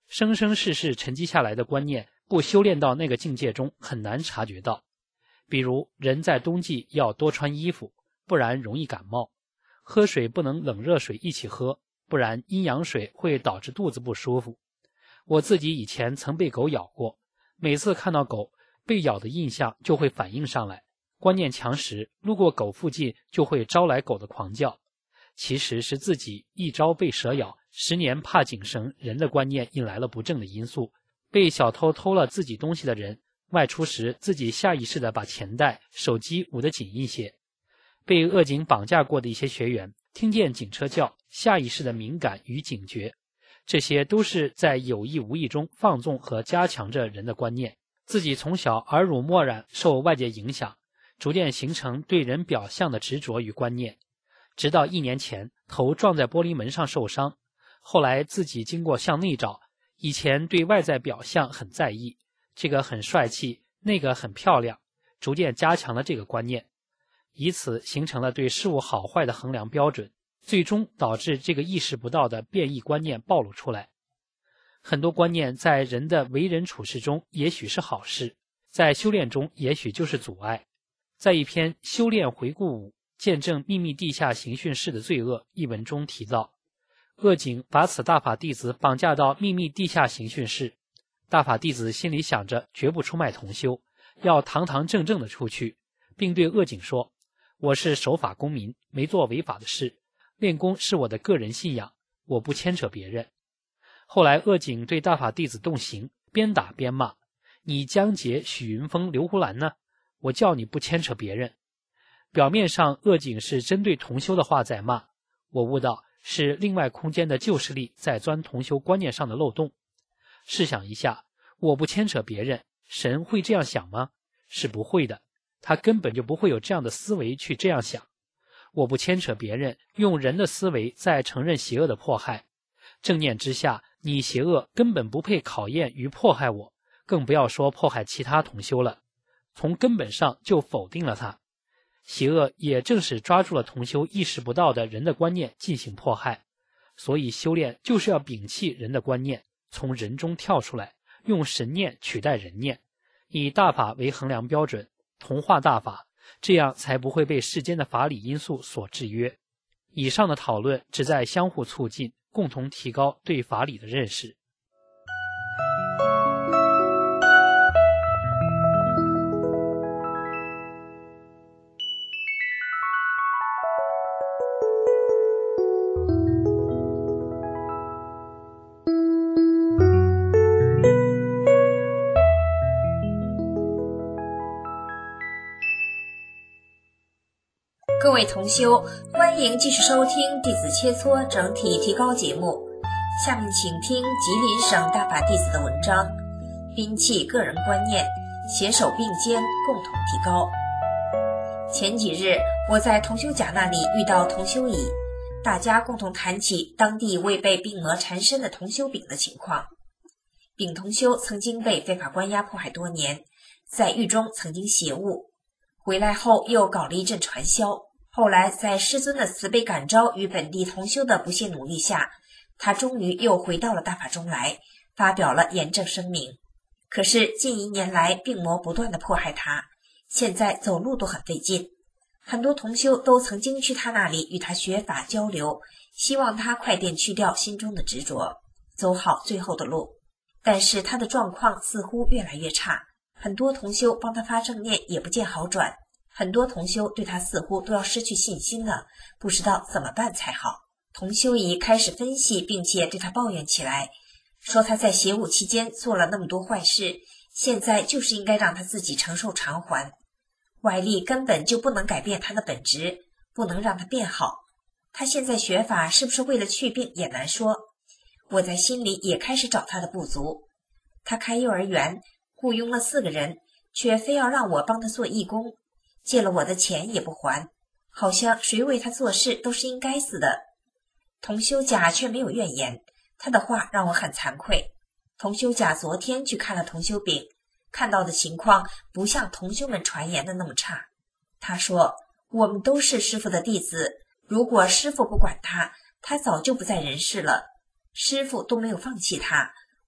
[SPEAKER 8] 生生世世沉积下来的观念，不修炼到那个境界中很难察觉到。比如人在冬季要多穿衣服，不然容易感冒；喝水不能冷热水一起喝，不然阴阳水会导致肚子不舒服。我自己以前曾被狗咬过，每次看到狗被咬的印象就会反应上来，观念强时路过狗附近就会招来狗的狂叫，其实是自己一朝被蛇咬，十年怕井绳人的观念引来了不正的因素。被小偷偷了自己东西的人，外出时自己下意识地把钱袋、手机捂得紧一些。被恶警绑架过的一些学员，听见警车叫，下意识的敏感与警觉，这些都是在有意无意中放纵和加强着人的观念。自己从小耳濡目染，受外界影响，逐渐形成对人表象的执着与观念。直到一年前头撞在玻璃门上受伤，后来自己经过向内找，以前对外在表象很在意，这个很帅气，那个很漂亮，逐渐加强了这个观念，以此形成了对事物好坏的衡量标准，最终导致这个意识不到的变异观念暴露出来。很多观念在人的为人处事中也许是好事，在修炼中也许就是阻碍。在一篇《修炼回顾五：见证秘密地下刑讯室的罪恶》一文中提到，恶警把此大法弟子绑架到秘密地下刑讯室，大法弟子心里想着绝不出卖同修，要堂堂正正的出去，并对恶警说，我是守法公民，没做违法的事，练功是我的个人信仰，我不牵扯别人。后来恶警对大法弟子动刑，边打边骂，你江杰、许云峰、刘胡兰呢？我叫你不牵扯别人。表面上恶警是针对同修的话在骂，我悟到是另外空间的旧势力在钻同修观念上的漏洞。试想一下，我不牵扯别人，神会这样想吗？是不会的，他根本就不会有这样的思维去这样想。我不牵扯别人，用人的思维在承认邪恶的迫害。正念之下，你邪恶根本不配考验与迫害我，更不要说迫害其他同修了，从根本上就否定了他。邪恶也正是抓住了同修意识不到的人的观念进行迫害，所以修炼就是要摒弃人的观念，从人中跳出来，用神念取代人念，以大法为衡量标准，同化大法，这样才不会被世间的法理因素所制约。以上的讨论旨在相互促进，共同提高对法理的认识。
[SPEAKER 2] 各位同修，欢迎继续收听《弟子切磋整体提高》节目。下面请听吉林省大法弟子的文章：摒弃个人观念，携手并肩，共同提高。前几日，我在同修甲那里遇到同修乙，大家共同谈起当地一位被病魔缠身的同修丙的情况。丙同修曾经被非法关押迫害多年，在狱中曾经邪悟，回来后又搞了一阵传销。后来在师尊的慈悲感召与本地同修的不懈努力下，他终于又回到了大法中来，发表了严正声明。可是近一年来病魔不断地迫害他，现在走路都很费劲。很多同修都曾经去他那里与他学法交流，希望他快点去掉心中的执着，走好最后的路。但是他的状况似乎越来越差，很多同修帮他发正念也不见好转，很多同修对他似乎都要失去信心了，不知道怎么办才好。同修乙开始分析，并且对他抱怨起来，说他在邪悟期间做了那么多坏事，现在就是应该让他自己承受偿还。外力根本就不能改变他的本质，不能让他变好。他现在学法是不是为了去病也难说。我在心里也开始找他的不足。他开幼儿园，雇佣了四个人，却非要让我帮他做义工，借了我的钱也不还，好像谁为他做事都是应该死的。同修甲却没有怨言，他的话让我很惭愧。同修甲昨天去看了同修丙，看到的情况不像同修们传言的那么差。他说，我们都是师父的弟子，如果师父不管他，他早就不在人世了。师父都没有放弃他，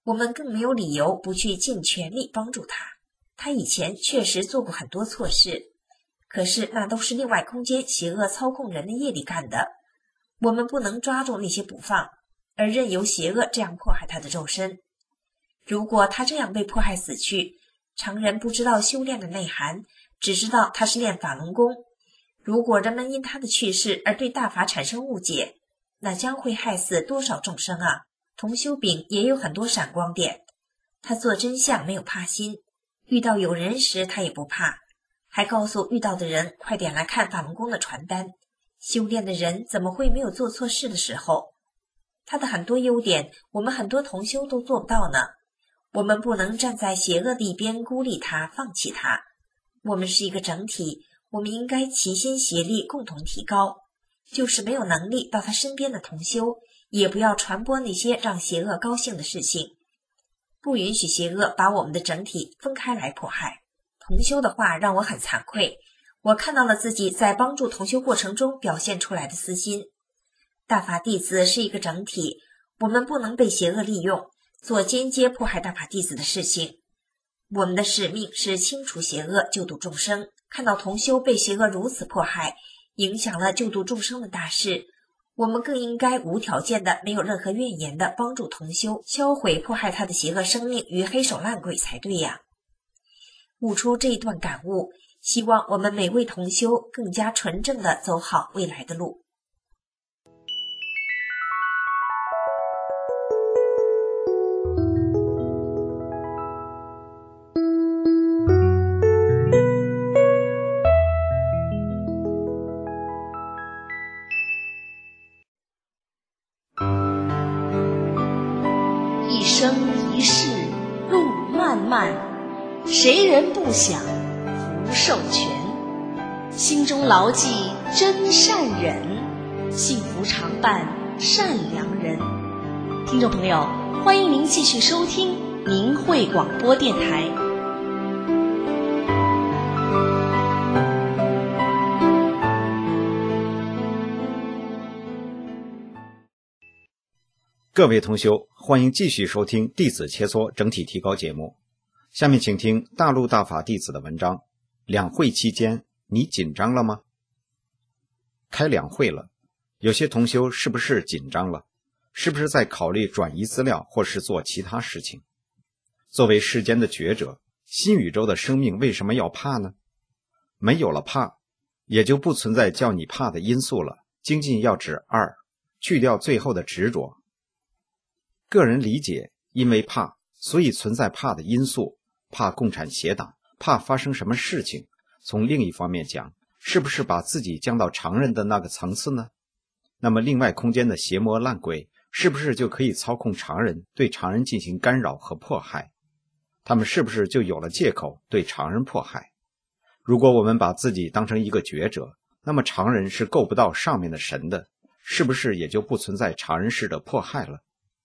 [SPEAKER 9] 我们更没有理由不去尽全力帮助他。他以前确实做过很多错事，可是那都是另外空间邪恶操控人的业力干的，我们不能抓住那些不放，而任由邪恶这样迫害他的肉身。如果他这样被迫害死去，常人不知道修炼的内涵，只知道他是练法轮功。如果人们因他的去世而对大法产生误解，那将会害死多少众生啊！同修丙也有很多闪光点，他做真相没有怕心，遇到有人时他也不怕，还告诉遇到的人快点来看法轮功的传单。修炼的人怎么会没有做错事的时候？他的很多优点，我们很多同修都做不到呢。我们不能站在邪恶的一边孤立他，放弃他。我们是一个整体，我们应该齐心协力，共同提高。就是没有能力到他身边的同修，也不要传播那些让邪恶高兴的事情，不允许邪恶把我们的整体分开来迫害。同修的话让我很惭愧，我看到了自己在帮助同修过程中表现出来的私心。大法弟子是一个整体，我们不能被邪恶利用，做间接迫害大法弟子的事情。我们的使命是清除邪恶，救度众生。看到同修被邪恶如此迫害，影响了救度众生的大事，我们更应该无条件的、没有任何怨言的帮助同修销毁迫害他的邪恶生命与黑手烂鬼才对呀。悟出这一段感悟，希望我们每位同修更加纯正的走好未来的路。
[SPEAKER 2] 一生一世路漫漫，谁人不想福寿全？心中牢记真善忍，幸福常伴善良人。听众朋友，欢迎您继续收听明慧广播电台。
[SPEAKER 6] 各位同修，欢迎继续收听弟子切磋整体提高节目。下面请听大陆大法弟子的文章。两会期间，你紧张了吗？开两会了，有些同修是不是紧张了？是不是在考虑转移资料或是做其他事情？作为世间的觉者，新宇宙的生命为什么要怕呢？没有了怕，也就不存在叫你怕的因素了。精进要指二，去掉最后的执着。个人理解，因为怕，所以存在怕的因素，怕共产邪党，怕发生什么事情。从另一方面讲，是不是把自己降到常人的那个层次呢？那么另外空间的邪魔烂鬼，是不是就可以操控常人，对常人进行干扰和迫害？他们是不是就有了借口对常人迫害？如果我们把自己当成一个觉者，那么常人是够不到上面的神的，是不是也就不存在常人式的迫害了？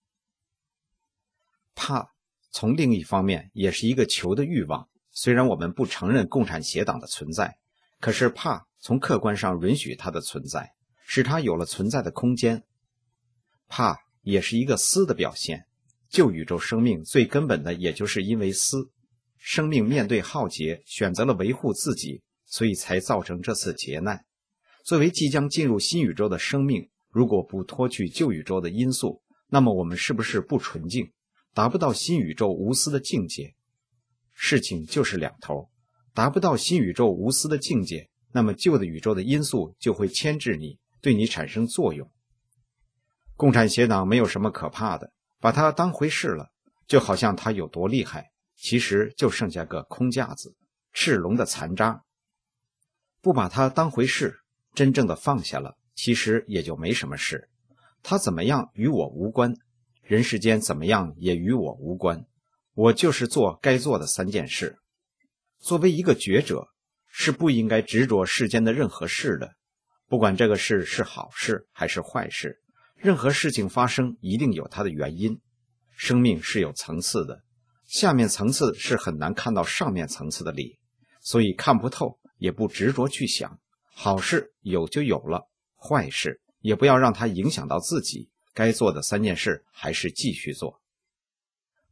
[SPEAKER 6] 怕从另一方面也是一个求的欲望，虽然我们不承认共产邪党的存在，可是怕从客观上允许它的存在，使它有了存在的空间。怕也是一个思的表现，救宇宙生命最根本的也就是因为思，生命面对浩劫选择了维护自己，所以才造成这次劫难。作为即将进入新宇宙的生命，如果不脱去旧宇宙的因素，那么我们是不是不纯净，达不到新宇宙无私的境界？事情就是两头，达不到新宇宙无私的境界，那么旧的宇宙的因素就会牵制你，对你产生作用。共产邪党没有什么可怕的，把它当回事了，就好像它有多厉害，其实就剩下个空架子，赤龙的残渣。不把它当回事，真正的放下了，其实也就没什么事。它怎么样与我无关，人世间怎么样也与我无关，我就是做该做的三件事。作为一个觉者，是不应该执着世间的任何事的，不管这个事是好事还是坏事，任何事情发生一定有它的原因。生命是有层次的，下面层次是很难看到上面层次的理，所以看不透也不执着去想，好事有就有了，坏事也不要让它影响到自己，该做的三件事还是继续做。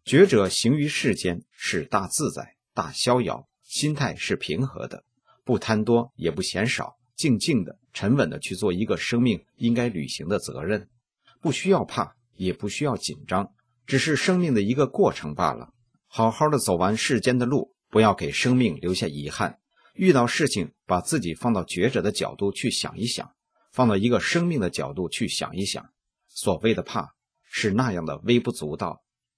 [SPEAKER 6] 觉者行于世间是大自在、大逍遥，心态是平和的，不贪多也不嫌少，静静的、沉稳的去做一个生命应该履行的责任，不需要怕，也不需要紧张，只是生命的一个过程罢了。好好的走完世间的路，不要给生命留下遗憾。遇到事情，把自己放到觉者的角度去想一想，放到一个生命的角度去想一想。所谓的怕，是那样的微不足道。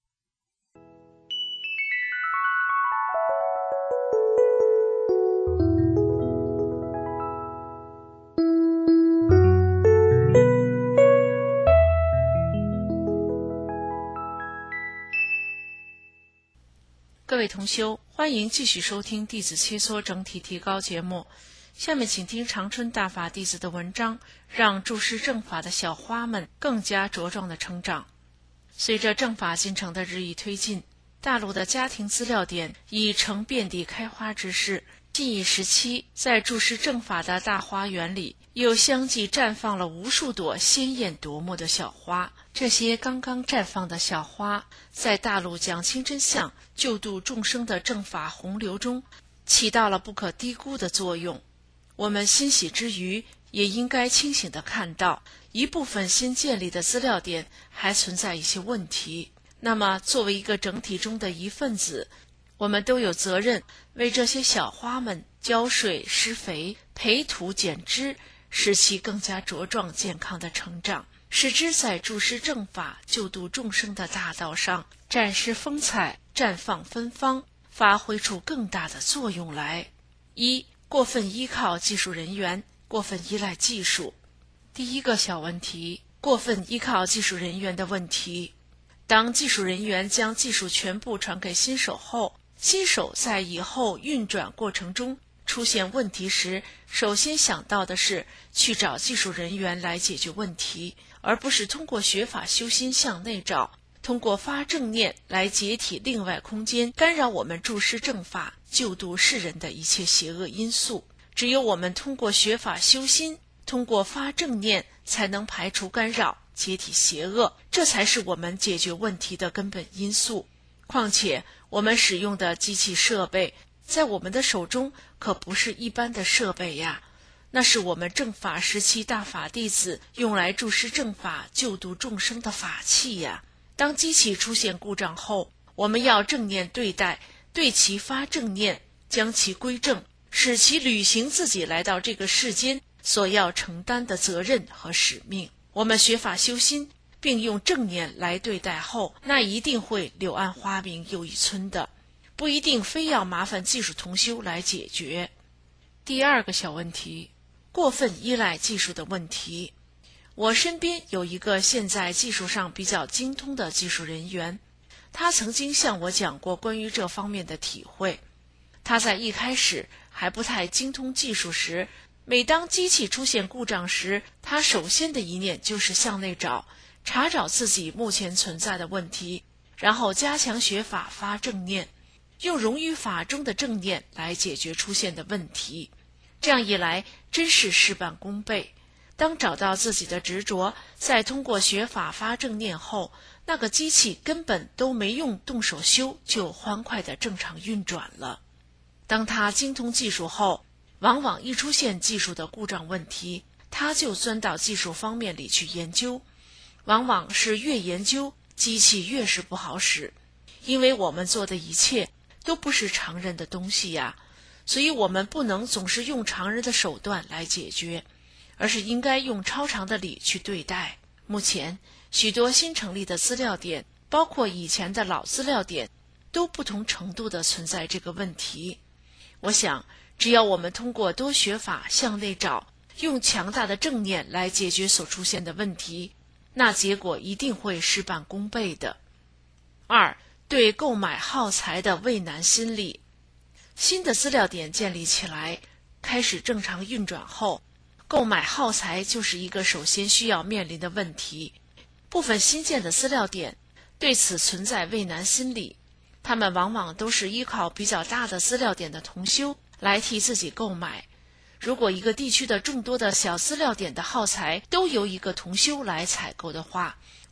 [SPEAKER 10] 各位同修，欢迎继续收听弟子切磋整体提高节目。下面请听长春大法弟子的文章，让注释正法的小花们更加茁壮的成长。随着正法进程的日益推进，大陆的家庭资料点已成遍地开花之势。近一时期，在注释正法的大花园里，又相继绽放了无数朵鲜艳夺目的小花。这些刚刚绽放的小花，在大陆讲清真相、救度众生的正法洪流中，起到了不可低估的作用。我们欣喜之余，也应该清醒地看到，一部分新建立的资料点还存在一些问题。那么，作为一个整体中的一份子，我们都有责任为这些小花们浇水、施肥、培土、剪枝，使其更加茁壮健康的成长，使之在注释正法、救度众生的大道上展示风采、绽放芬芳，发挥出更大的作用来。一、过分依靠技术人员，过分依赖技术。第一个小问题，过分依靠技术人员的问题。当技术人员将技术全部传给新手后，新手在以后运转过程中出现问题时，首先想到的是去找技术人员来解决问题，而不是通过学法修心向内找，通过发正念来解体另外空间干扰我们注释正法、救度世人的一切邪恶因素。只有我们通过学法修心，通过发正念，才能排除干扰、解体邪恶，这才是我们解决问题的根本因素。况且我们使用的机器设备在我们的手中可不是一般的设备呀，那是我们正法时期大法弟子用来注释正法、救度众生的法器呀。当机器出现故障后，我们要正念对待，对其发正念，将其归正，使其履行自己来到这个世间所要承担的责任和使命。我们学法修心并用正念来对待后，那一定会柳暗花明又一村的，不一定非要麻烦技术同修来解决。第二个小问题，过分依赖技术的问题。我身边有一个现在技术上比较精通的技术人员，他曾经向我讲过关于这方面的体会。他在一开始还不太精通技术时，每当机器出现故障时，他首先的一念就是向内找，查找自己目前存在的问题，然后加强学法发正念，用融于法中的正念来解决出现的问题。这样一来，真是事半功倍。当找到自己的执着，再通过学法发正念后，那个机器根本都没用动手修，就欢快地正常运转了。当他精通技术后，往往一出现技术的故障问题，他就钻到技术方面里去研究，往往是越研究，机器越是不好使。因为我们做的一切都不是常人的东西呀，所以我们不能总是用常人的手段来解决，而是应该用超常的理去对待。目前许多新成立的资料点，包括以前的老资料点，都不同程度地存在这个问题。我想只要我们通过多学法向内找，用强大的正念来解决所出现的问题，那结果一定会事半功倍的。二、对购买耗材的畏难心理。新的资料点建立起来，开始正常运转后，购买耗材就是一个首先需要面临的问题。部分新建的资料点对此存在畏难心理，他们往往都是依靠比较大的资料点的同修来替自己购买。如果一个地区的众多的小资料点的耗材都由一个同修来采购的话，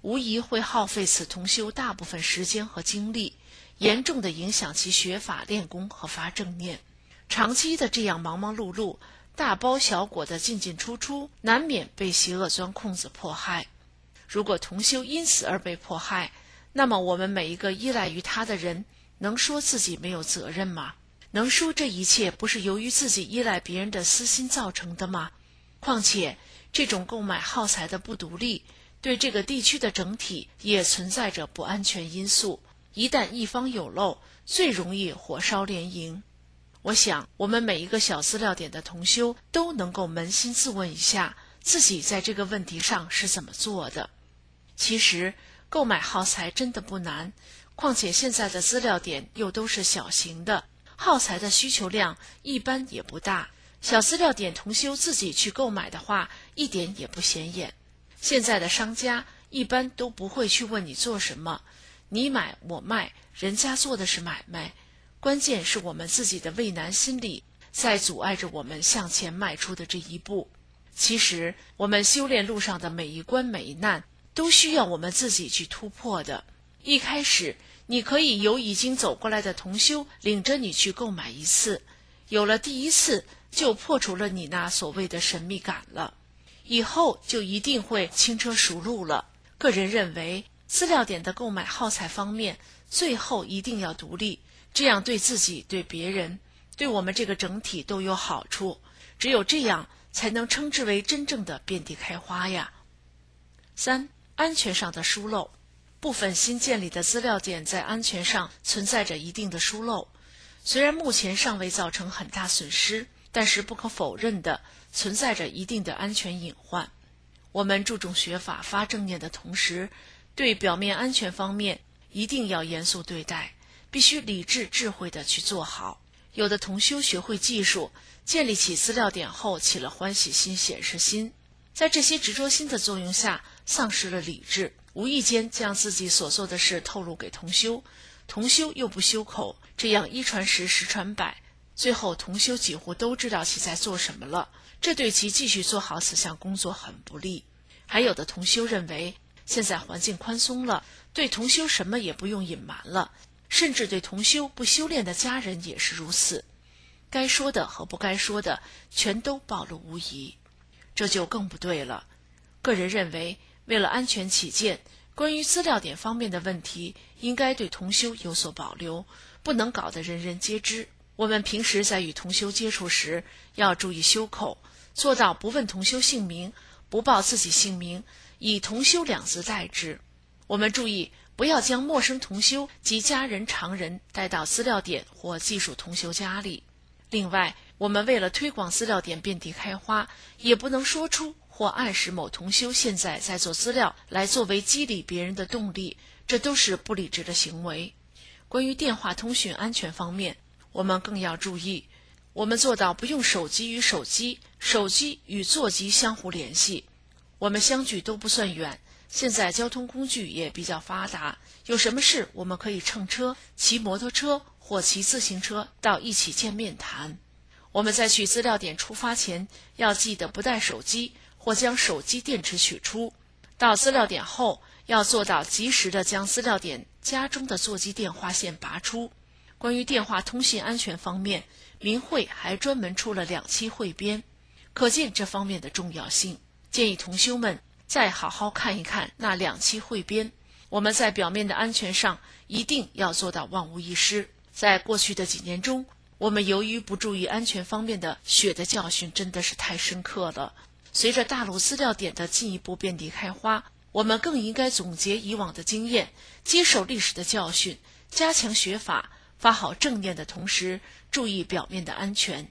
[SPEAKER 10] 无疑会耗费此同修大部分时间和精力，严重地影响其学法练功和发正念。长期的这样忙忙碌碌，大包小裹的进进出出，难免被邪恶钻空子迫害。如果同修因此而被迫害，那么我们每一个依赖于他的人，能说自己没有责任吗？能说这一切不是由于自己依赖别人的私心造成的吗？况且这种购买耗材的不独立，对这个地区的整体也存在着不安全因素，一旦一方有漏，最容易火烧连营。我想我们每一个小资料点的同修都能够扪心自问一下，自己在这个问题上是怎么做的。其实购买耗材真的不难，况且现在的资料点又都是小型的，耗材的需求量一般也不大，小资料点同修自己去购买的话，一点也不显眼。现在的商家一般都不会去问你做什么，你买我卖，人家做的是买卖，关键是我们自己的畏难心理在阻碍着我们向前迈出的这一步。其实我们修炼路上的每一关每一难都需要我们自己去突破的。一开始你可以由已经走过来的同修领着你去购买一次，有了第一次就破除了你那所谓的神秘感了，以后就一定会轻车熟路了。个人认为资料点的购买耗材方面最后一定要独立，这样对自己对别人对我们这个整体都有好处，只有这样才能称之为真正的遍地开花呀。三、安全上的疏漏。部分新建立的资料点在安全上存在着一定的疏漏，虽然目前尚未造成很大损失，但是不可否认的存在着一定的安全隐患。我们注重学法发正念的同时，对表面安全方面一定要严肃对待，必须理智智慧地去做好。有的同修学会技术，建立起资料点后起了欢喜心显示心，在这些执着心的作用下丧失了理智，无意间将自己所做的事透露给同修，同修又不修口，这样一传十十传百，最后同修几乎都知道其在做什么了，这对其继续做好此项工作很不利。还有的同修认为现在环境宽松了，对同修什么也不用隐瞒了，甚至对同修不修炼的家人也是如此，该说的和不该说的全都暴露无遗，这就更不对了。个人认为为了安全起见，关于资料点方面的问题应该对同修有所保留，不能搞得人人皆知。我们平时在与同修接触时要注意修口，做到不问同修姓名，不报自己姓名，以同修两字代之。我们注意不要将陌生同修及家人常人带到资料点或技术同修家里。另外，我们为了推广资料点遍地开花，也不能说出或暗示某同修现在在做资料来作为激励别人的动力，这都是不理智的行为。关于电话通讯安全方面，我们更要注意，我们做到不用手机与手机，手机与座机相互联系。我们相距都不算远，现在交通工具也比较发达，有什么事我们可以乘车、骑摩托车或骑自行车到一起见面谈。我们在去资料点出发前要记得不带手机或将手机电池取出，到资料点后要做到及时的将资料点家中的座机电话线拔出。关于电话通信安全方面，明慧还专门出了两期汇编，可见这方面的重要性。建议同修们再好好看一看那两期汇编。我们在表面的安全上一定要做到万无一失。在过去的几年中，我们由于不注意安全方面的血的教训真的是太深刻了。随着大陆资料点的进一步遍地开花，我们更应该总结以往的经验，接受历史的教训，加强学法，发好正念的同时，注意表面的安全。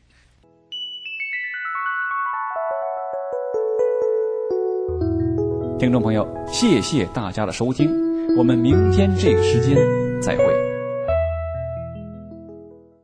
[SPEAKER 1] 听众朋友，谢谢大家的收听，我们明天这个时间再会。